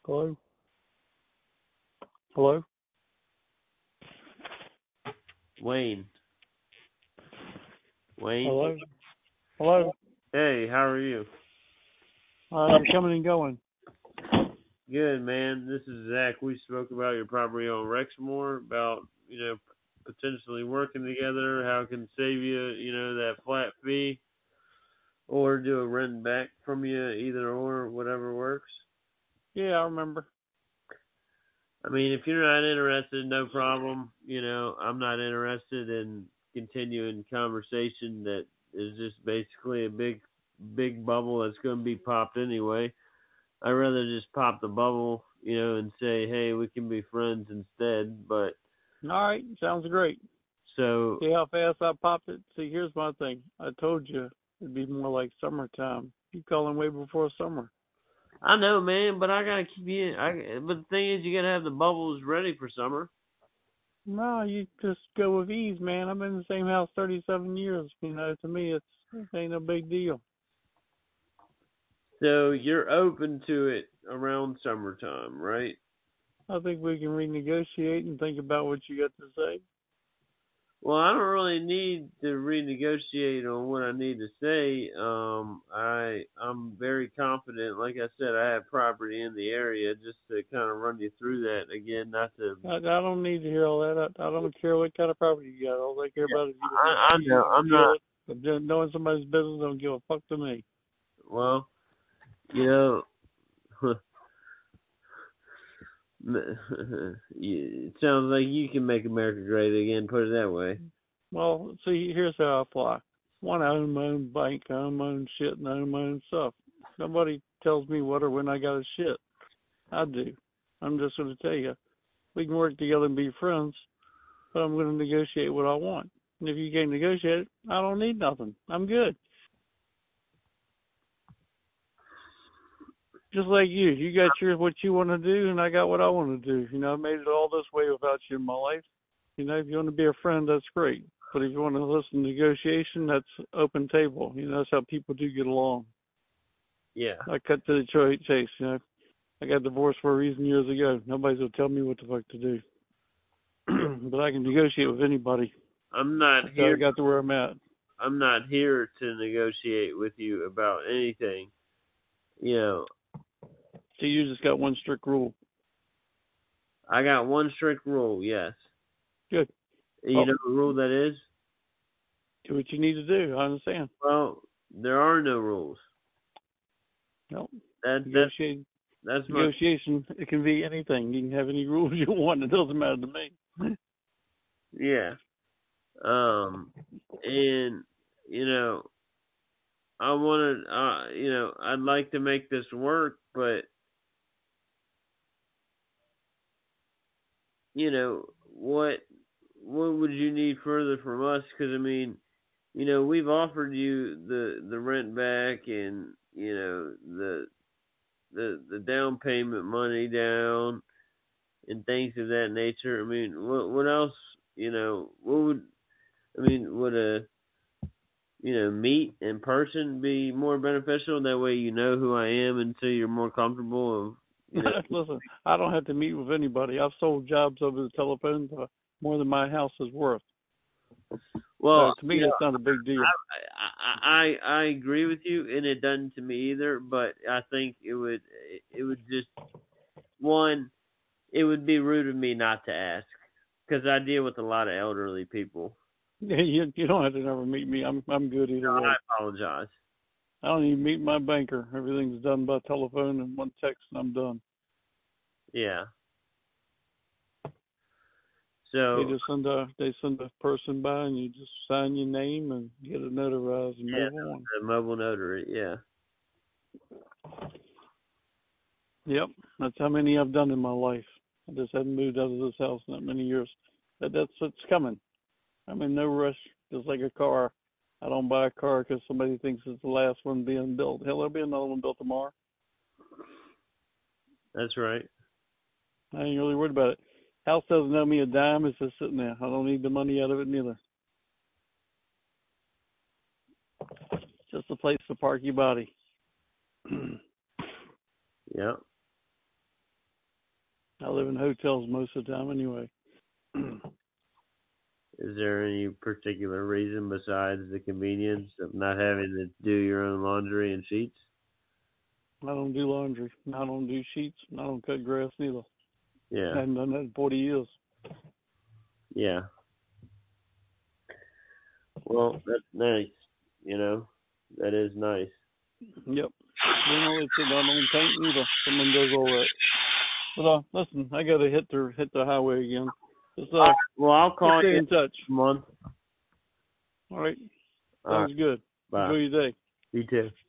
Hello? Hello? Wayne. Wayne? Hello? Hello? Hey, how are you? You're coming and going. Good, man. This is Zach. We spoke about your property on Rexmore, about, potentially working together, how it can save you, that flat fee, or do a rent back from you, either or, whatever works. Yeah, I remember. I mean, if you're not interested, no problem. I'm not interested in continuing conversation that is just basically a big bubble that's going to be popped anyway. I'd rather just pop the bubble, and say, hey, we can be friends instead. But All right, sounds great. so See how fast I popped it? See, here's my thing. I told you it'd be more like summertime. You calling way before summer. I know, man, but I gotta keep you. But the thing is, you gotta have the bubbles ready for summer. No, you just go with ease, man. I've been in the same house 37 years. To me, it ain't no big deal. So you're open to it around summertime, right? I think we can renegotiate and think about what you got to say. Well, I don't really need to renegotiate on what I need to say. I'm very confident. Like I said, I have property in the area. Just to kind of run you through that again, not to. I don't need to hear all that. I don't care what kind of property you got. All I care about is you can I see know. it and I'm feel not. it. But just knowing somebody's business don't give a fuck to me. Well, you know, it sounds like you can make America great again. Put it that way. Well, see, here's how I fly. One, I own my own bank, I own my own shit, and I own my own stuff. Nobody tells me what or when I got to shit. I do. I'm just going to tell you, we can work together and be friends, but I'm going to negotiate what I want. And if you can't negotiate it, I don't need nothing. I'm good. Just like you got what you want to do, and I got what I want to do. I made it all this way without you in my life. If you want to be a friend, that's great. But if you want to listen to negotiation, that's open table. That's how people do get along. Yeah. I cut to the chase. I got divorced for a reason years ago. Nobody's gonna tell me what the fuck to do. But I can negotiate with anybody. I'm not That's how I here. got to where I'm at. I'm not here to negotiate with you about anything. So you just got one strict rule. I got one strict rule. Yes. Good. You Well, know what rule that is? do what you need to do. I understand. Well, there are no rules. No. That Negotiation. that's my Negotiation. It can be anything. You can have any rules you want. It doesn't matter to me. yeah. And I wanted I'd like to make this work, but what would you need further from us? Because I mean, we've offered you the rent back and the down payment money down and things of that nature. I mean, what else? What would would a meet in person be more beneficial? That way, you know who I am, and so you're more comfortable of. Listen, I don't have to meet with anybody. I've sold jobs over the telephone for more than my house is worth. Well, So to me, that's not a big deal. I agree with you, and it doesn't to me either. But I think it would just one. It would be rude of me not to ask because I deal with a lot of elderly people. You don't have to never meet me. I'm good either way. I apologize. I don't even meet my banker. Everything's done by telephone and one text, and I'm done. Yeah. So they send a person by, and you just sign your name and get it notarized and move on. The mobile notary. Yeah. Yep, that's how many I've done in my life. I just haven't moved out of this house in that many years. It's coming. I'm in no rush. Just like a car, I don't buy a car because somebody thinks it's the last one being built. Hell, there'll be another one built tomorrow. That's right. I ain't really worried about it. House doesn't owe me a dime. It's just sitting there. I don't need the money out of it neither. Just a place to park your body. Yeah. I live in hotels most of the time anyway. Is there any particular reason besides the convenience of not having to do your own laundry and sheets? I don't do laundry. I don't do sheets. I don't cut grass neither. I Yeah. haven't done that in 40 years. Yeah. Well, that's nice. You know, that is nice. Yep. Generally, I don't paint either. Someone does all that. But listen, I gotta hit the highway again. Just Well, I'll call stay you in touch. next month. All right. All right. Sounds good. Bye. Enjoy your day. You too.